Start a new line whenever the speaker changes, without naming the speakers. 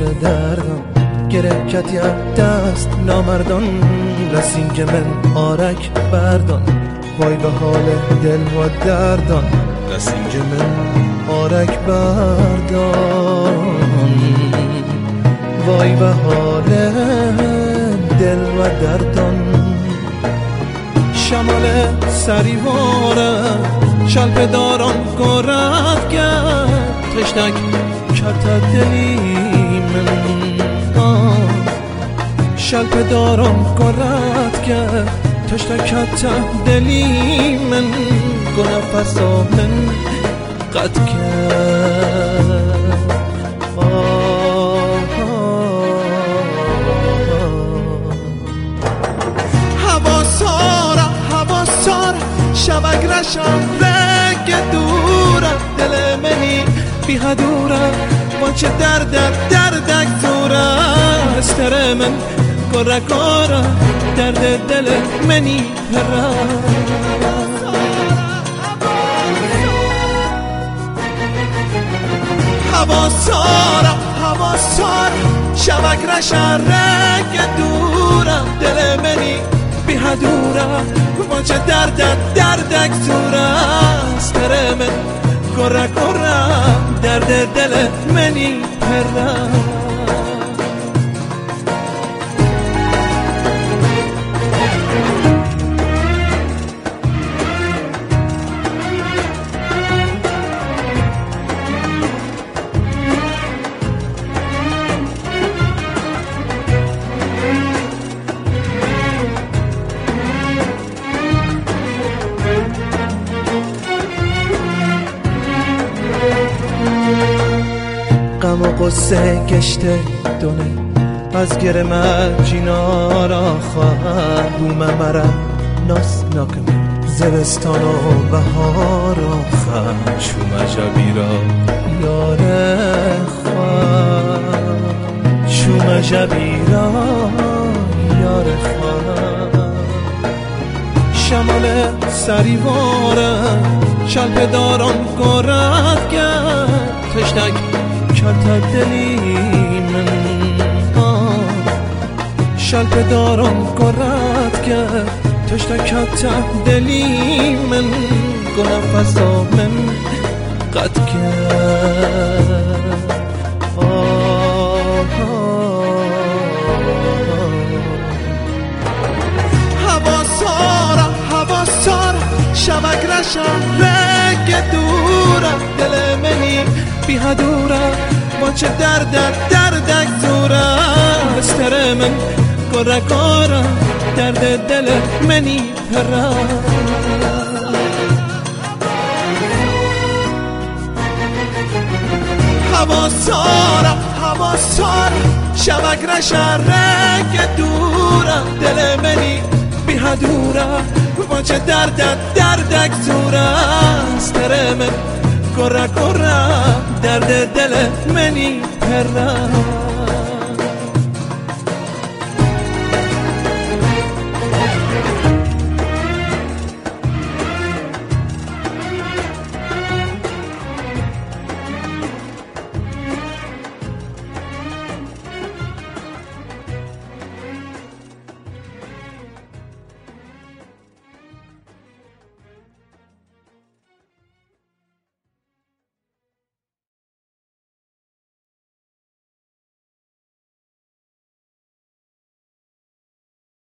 دردم گرکتی دست نامردان رسینگ من آرک بردان وای به حال دل و دردان رسینگ من آرک بردان وای به حال دل و دردان شمال سریواره شلپ داران گرد کرد تشنک کرد دلی من شلپ داران گرد کرد تشنک کرد دلی من گنفسا من قد کرد شبک رشم رنگ دورم دل منی بیها دورم وانچه دردک دورم استر من گره گره درد دل منی پرم هوا سارم شبک رشم رنگ دورم دل منی بیها دورم وانچه دردک دورم استر من گره گره درد دل منی پرم غم و قصه گشته دونه از گرم جینارا خواهد بومه مرا ناس ناکم زمستان و بهار خواهد شومه جبیرا یار خواهد شومه جبیرا یار خواهد شمال سریواره شلپ داران گرد کرد تشنک کرد دلی من شلپ داران گرد کرد تشنک کرد دلی من گنفسا من قد کرد هوا سارم شبک رشم رنگ دورم دل منی بیها دورم وانچه دردک دورم استر من گره گره درد دل منی پرم هوا سارم شبک رشم رنگ دورم دل منی بیها دورم وانچه دردک دورم استر من گره گره درد دل منی پرم